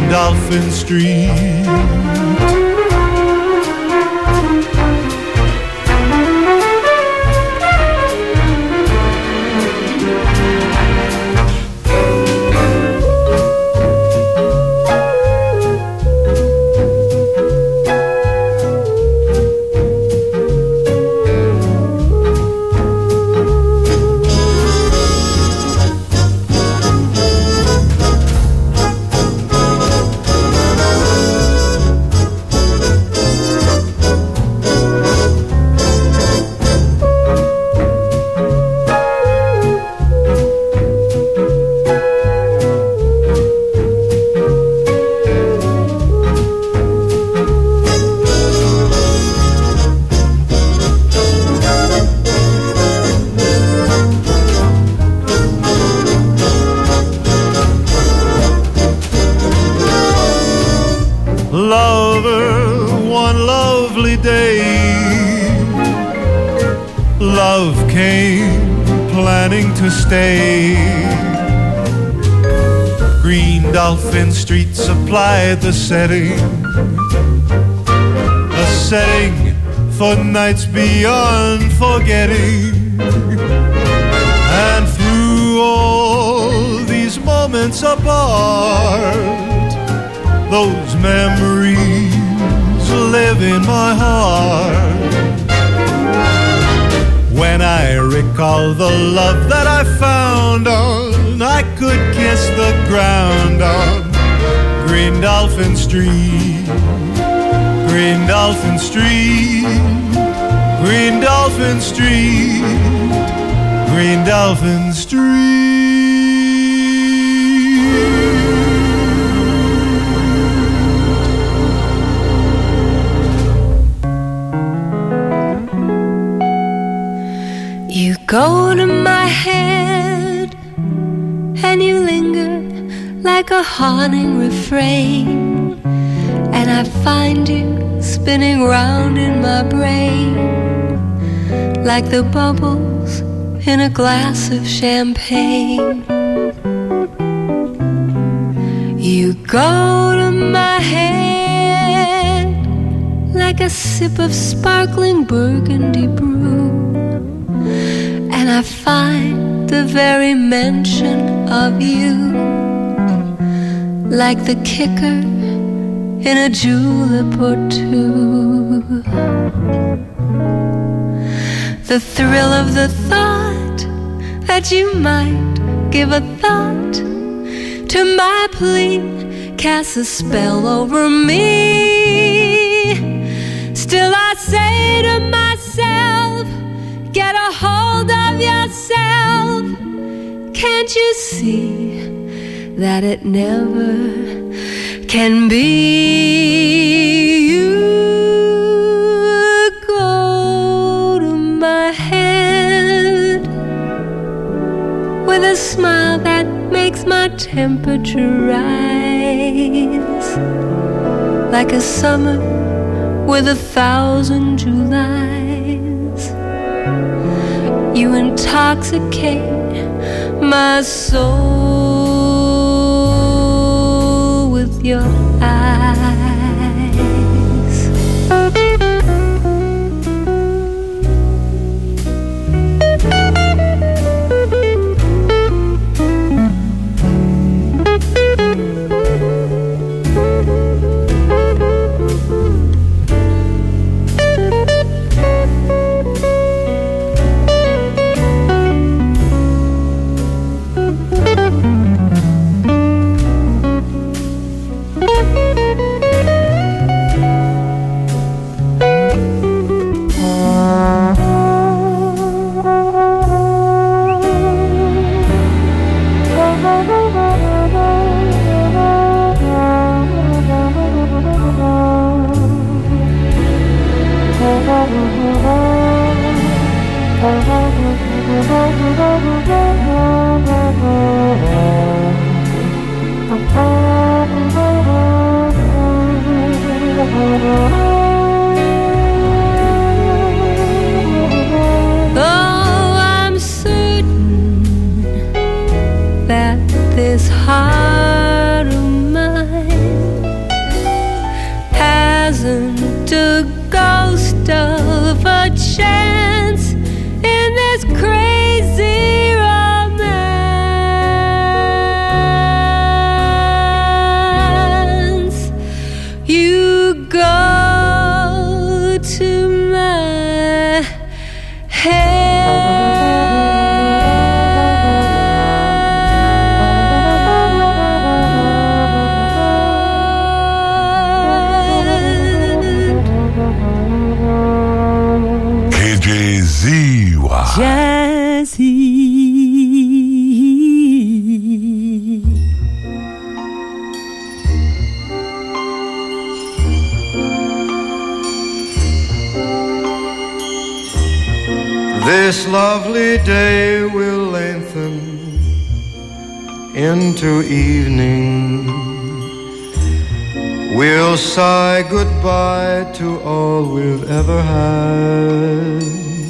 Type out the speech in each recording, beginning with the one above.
Green Dolphin Street. Dolphin Street supplied the setting, a setting for nights beyond forgetting. And through all these moments apart, those memories live in my heart. When I recall the love that I found on, I could kiss the ground on Green Dolphin Street, Green Dolphin Street, Green Dolphin Street, Green Dolphin Street. You go to my head and you linger like a haunting refrain, and I find you spinning round in my brain like the bubbles in a glass of champagne. You go to my head like a sip of sparkling burgundy brew, and I find the very mention of you like the kicker in a julep or two. The thrill of the thought that you might give a thought to my plea casts a spell over me. Still I say to myself, get a hold of yourself. Can't you see that it never can be? You go to my head with a smile that makes my temperature rise, like a summer with 1,000 Julys. You intoxicate my soul with your eyes. This lovely day will lengthen into evening. We'll sigh goodbye to all we've ever had.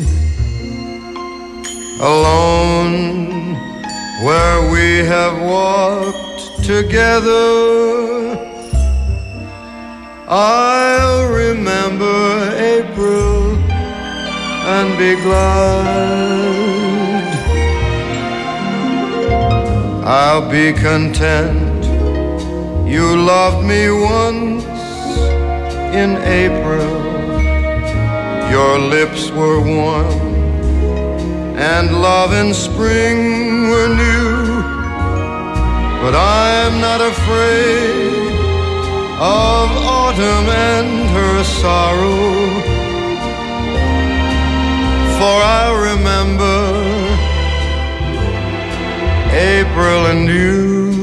Alone where we have walked together, I'll remember April and be glad. I'll be content you loved me once in April. Your lips were warm and love in spring were new. But I'm not afraid of autumn and her sorrow, for I remember April and you.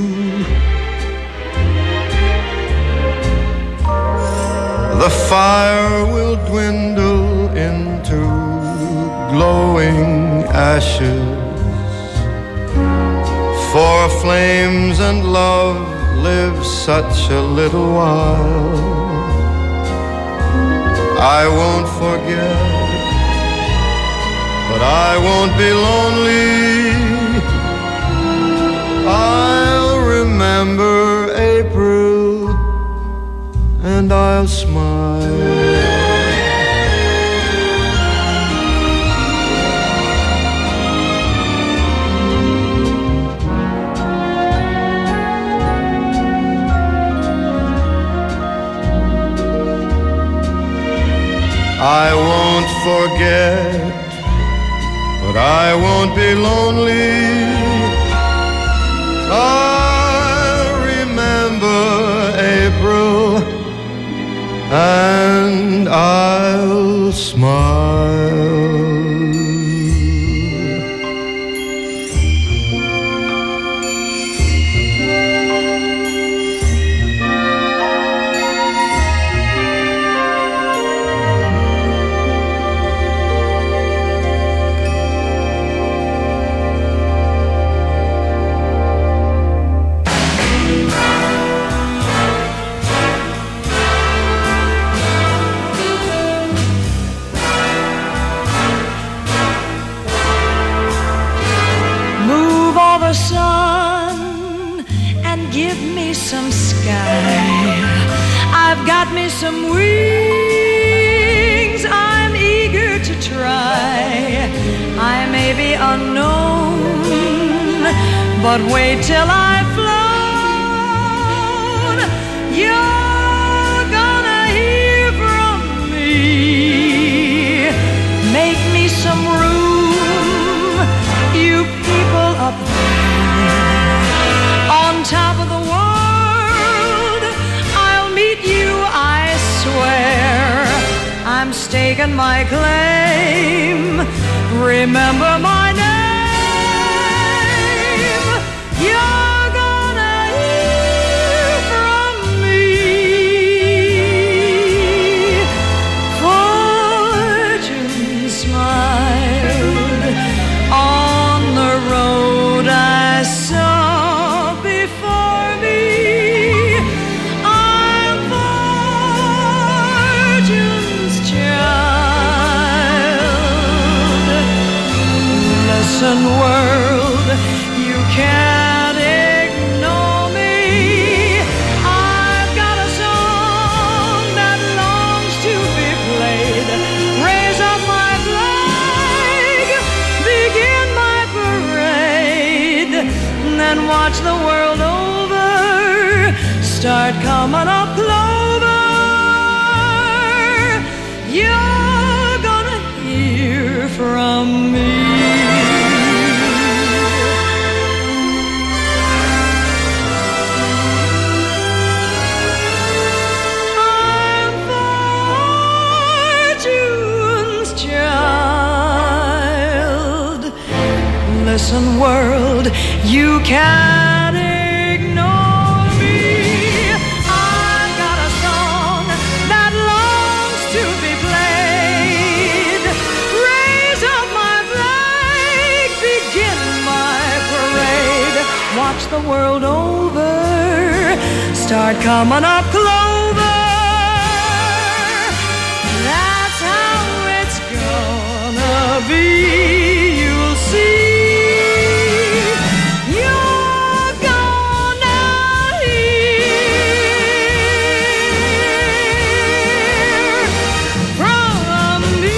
The fire will dwindle into glowing ashes, for flames and love live such a little while. I won't forget, but I won't be lonely. I'll remember April and I'll smile. I won't forget, but I won't be lonely. I'll remember April and I'll smile. Some sky, I've got me some wings, I'm eager to try. I may be unknown, but wait till I've flown. You're gonna hear from me. Make me some room, you people up there on top of the world. I'm staking my claim. Remember my name. You're gonna hear from me. Fortune smiled on the road I saw before me. Listen, world, you can't ignore me. I've got a song that longs to be played. Raise up my flag, begin my parade, then watch the world over start coming up clover. You're gonna hear from me. Listen, world, you can't ignore me. I've got a song that longs to be played. Raise up my start coming up clover. That's how it's gonna be. You'll see. You're gonna hear from me.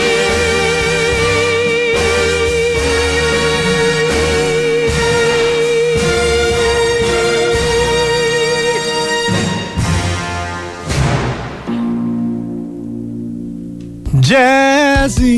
Jazzy.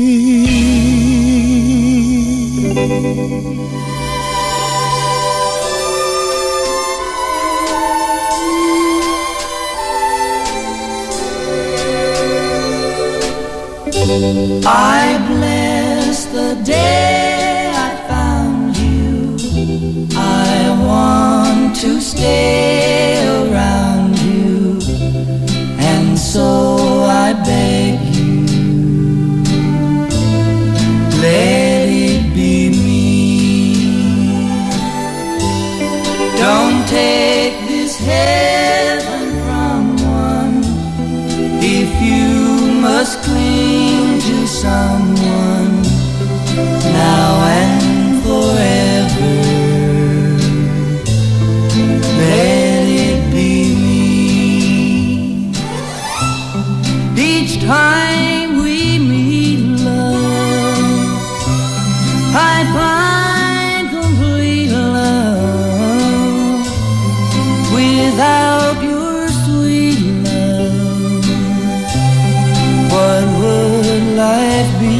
I bless the day I found you. I want to stay around you, and so I beg you, let it be me. Don't take this heaven from one if you must cling to someone now and forever. Let it be me. Each time we meet, love, I find complete love. Without your sweet love, what would life be?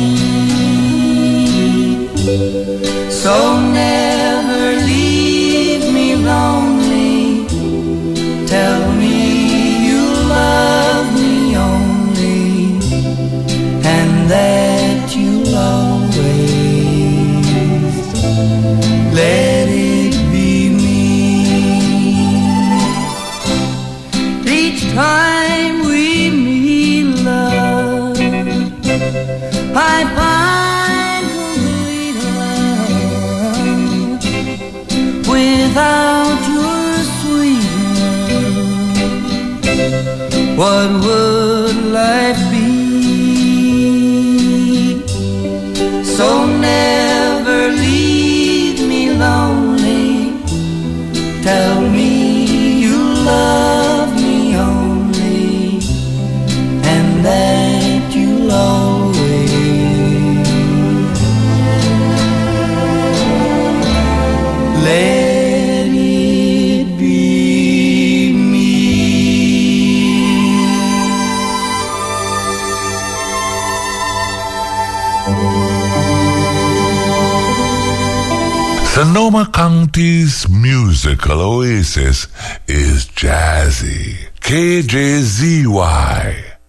So never leave me lonely. Tell me you love me only, and that you'll always let it be me. Each time we meet, love, I find complete love. Without your sweet love, what would life be? So never leave me lonely. Tell me you love me only, and that you'll always let it be me. Sonoma County's musical oasis is Jazzy. KJZY.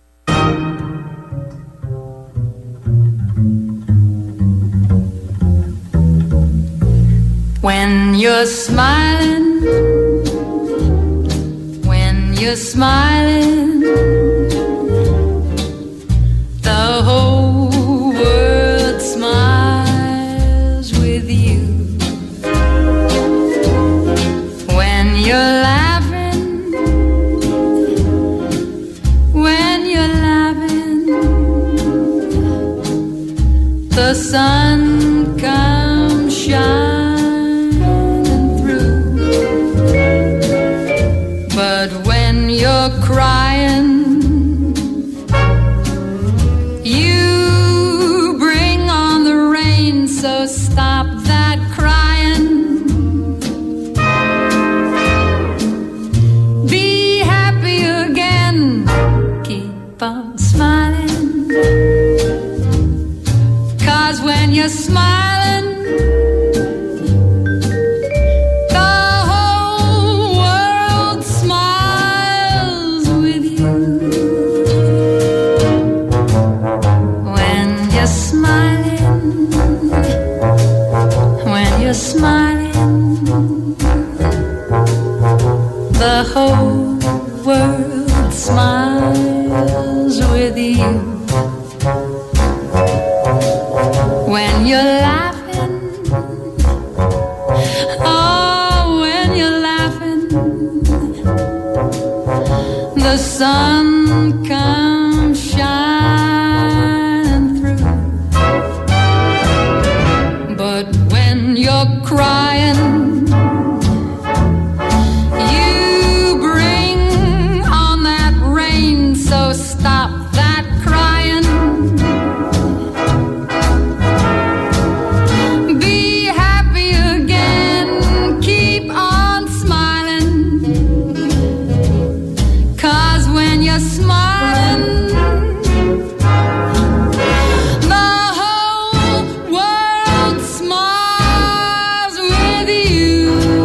When you're smiling, when you're smiling, the whole world smiles with you. When you're laughing, when you're laughing, the sun comes shining through. But when you're crying, you bring on the rain, so stop that crying. Be happy again, keep on smiling, 'cause when you're smiling, the whole world smiles with you. When you're smiling, when you're smiling, the whole world smiles with you. When you're laughing, oh, when you're laughing, the sun comes shining through. But when you're crying, you bring on that rain, so stop that crying. Be happy again, keep on smiling, 'cause when you're smiling, the whole world smiles with you.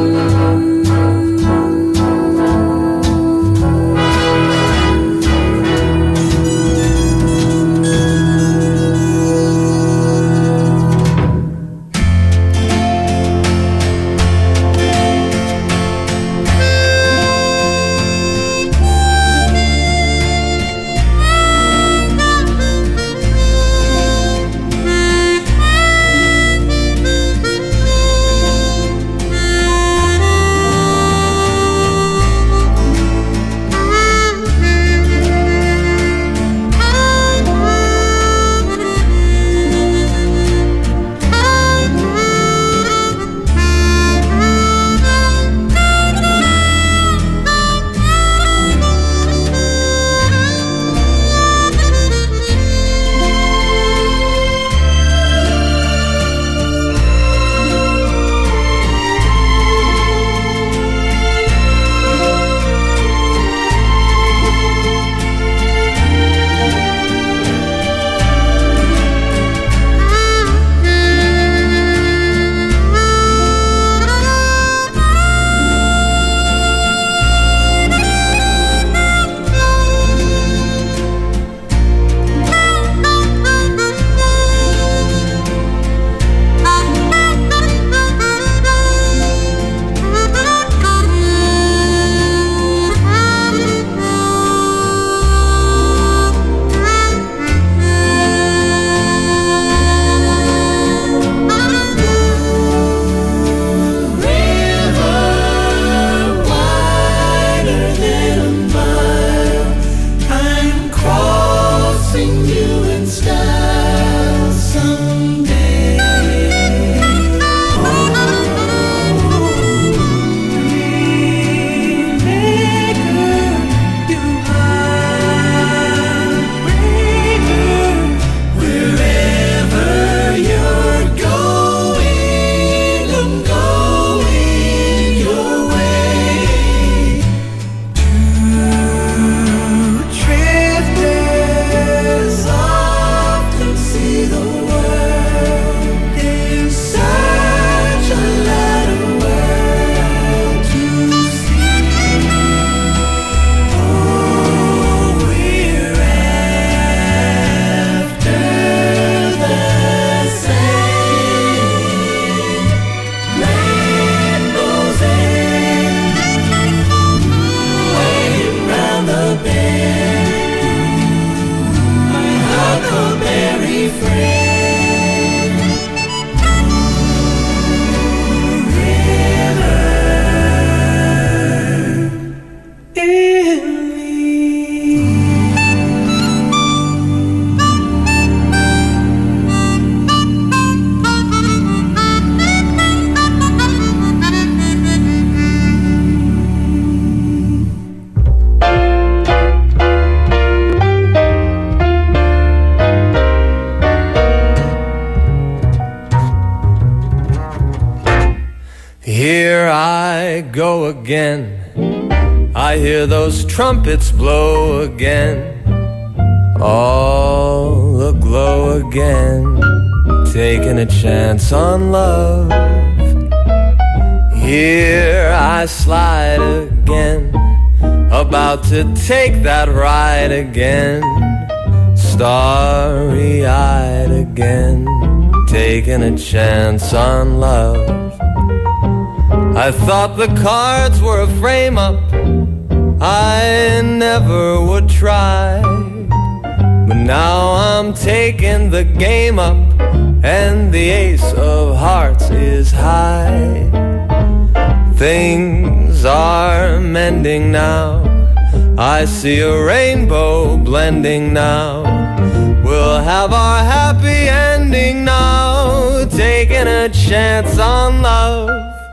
Here I go again, I hear those trumpets blow again, all aglow again, taking a chance on love. Here I slide again, about to take that ride again, starry-eyed again, taking a chance on love. I thought the cards were a frame-up, I never would try, but now I'm taking the game up, and the ace of hearts is high. Things are mending now, I see a rainbow blending now. We'll have our happy ending now, taking a chance on love.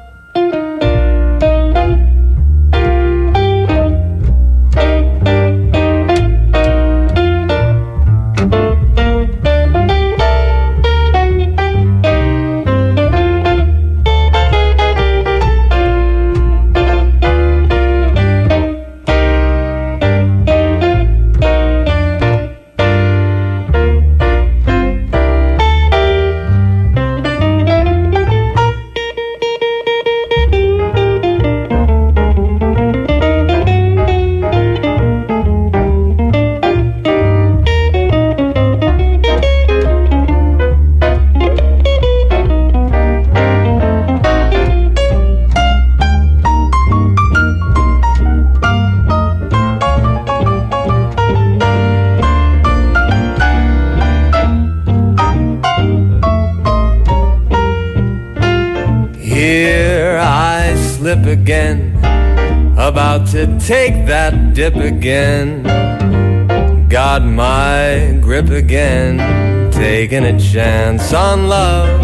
Again, about to take that dip again. Got my grip again, taking a chance on love.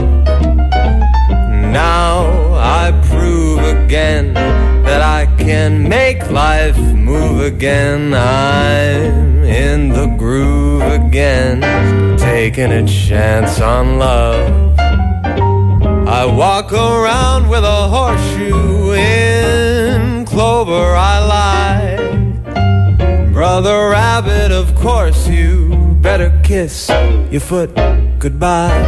Now I prove again that I can make life move again. I'm in the groove again, taking a chance on love. I walk around with a horseshoe, in clover I lie. Brother Rabbit, of course you better kiss your foot goodbye.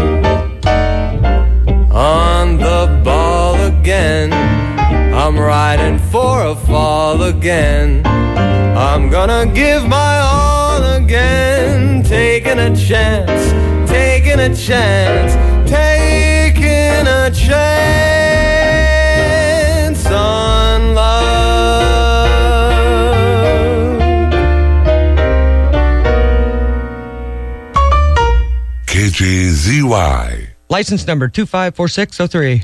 On the ball again, I'm riding for a fall again. I'm gonna give my all again, taking a chance, taking a chance, taking a chance on love. KJZY. License number 254603.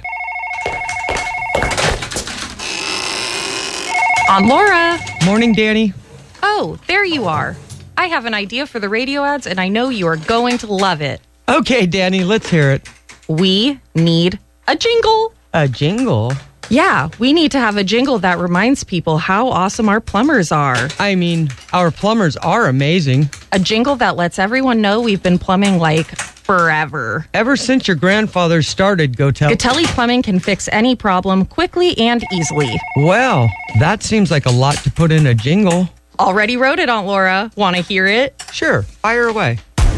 Aunt Laura. Morning, Danny. Oh, there you are. I have an idea for the radio ads, and I know you are going to love it. Okay, Danny, let's hear it. We need a jingle. A jingle? Yeah, we need to have a jingle that reminds people how awesome our plumbers are. I mean, our plumbers are amazing. A jingle that lets everyone know we've been plumbing like forever. Ever since your grandfather started Gatelli Plumbing can fix any problem quickly and easily. Well, that seems like a lot to put in a jingle. Already wrote it, Aunt Laura. Want to hear it? Sure, fire away.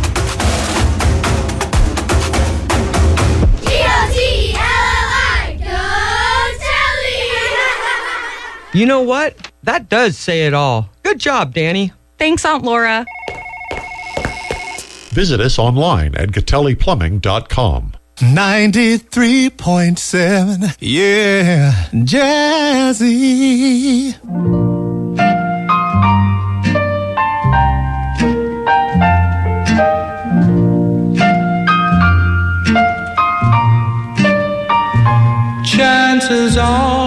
You know what? That does say it all. Good job, Danny. Thanks, Aunt Laura. Visit us online at GatelliPlumbing.com. 93.7, yeah, Jazzy. Chances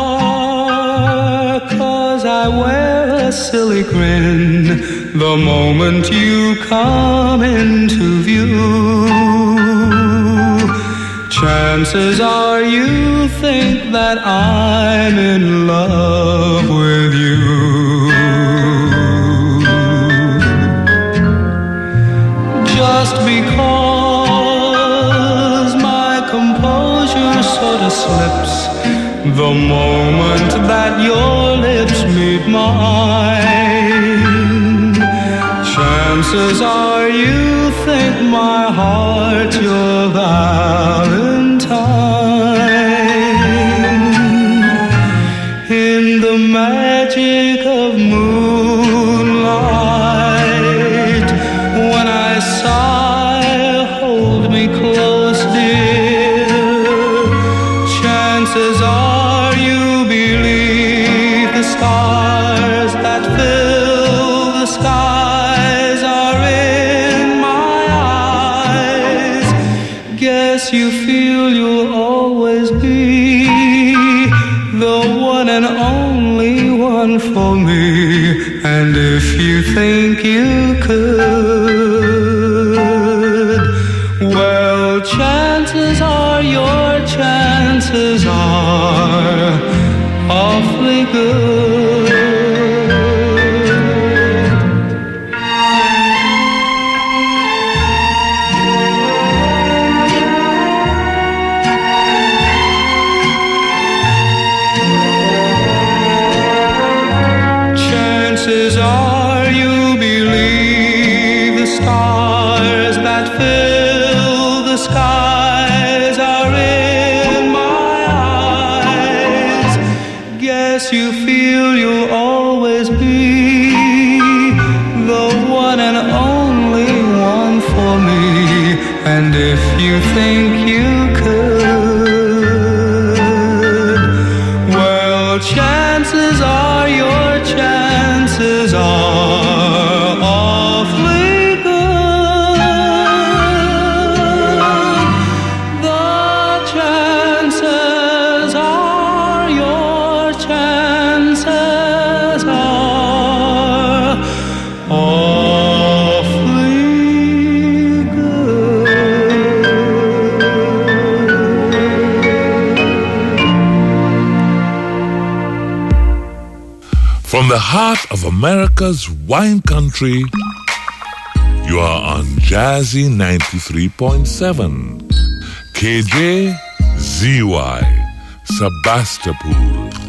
are, 'cause I wear a silly grin the moment you come into view. Chances are you think that I'm in love with you. Just because my composure sort of slips the moment that your lips meet mine. Chances are you think my heart's your Valentine. In the magic of moonlight, when I sigh, hold me close, dear. Chances are you believe the stars that fill the skies are in my eyes. Guess you feel you'll always be the one and only one for me. And you think you could, well, chances are your chances are awfully good. Chances are you believe the stars that fill the skies are in my eyes. Guess you feel you'll always be the one and only one for me. And if you think you could, well, chances are your chances are awfully good. The chances are your chances are awfully good. From the heart of America's wine country, you are on Jazzy 93.7. KJZY, Sebastopol.